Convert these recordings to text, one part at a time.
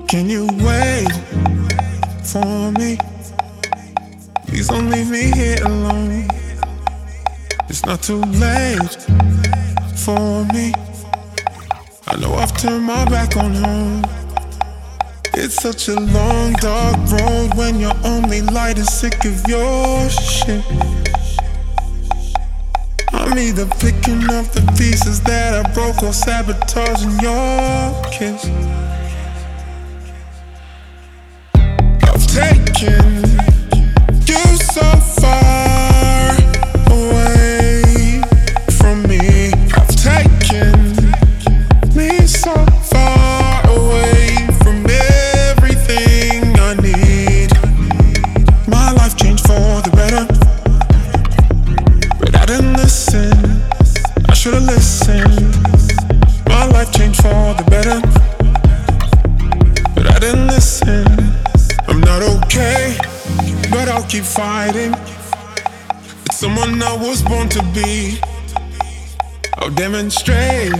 Can you wait for me? Please don't leave me here alone. It's not too late for me. I know I've turned my back on home. It's such a long, dark road when your only light is sick of your shit. I'm either picking up the pieces that I broke or sabotaging your kiss. I've taken you so far away from me. I've taken me so far away from everything I need. My life changed for the better, but I didn't listen. I should've listened. My life changed for the better, but I didn't listen. I'm not okay, but I'll keep fighting. It's someone I was born to be. I'll demonstrate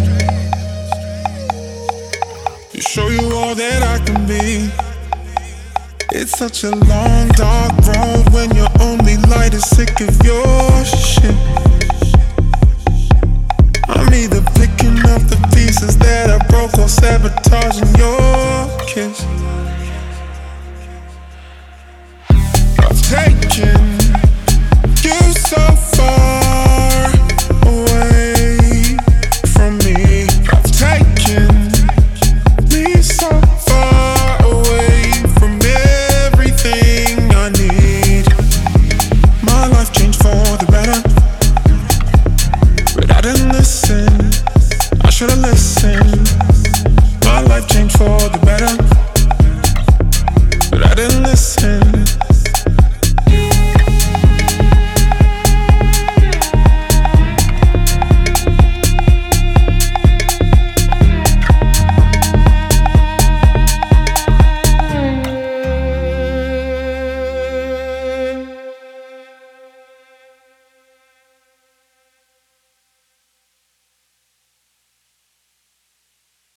to show you all that I can be. It's such a long, dark road when your only light is sick of your shit. I'm either picking up the pieces that I broke or sabotaging your kiss. I've taken you so far away from me. I've taken me so far away from everything I need. My life changed for the better, but I didn't listen. I should've listened. My life changed for the better.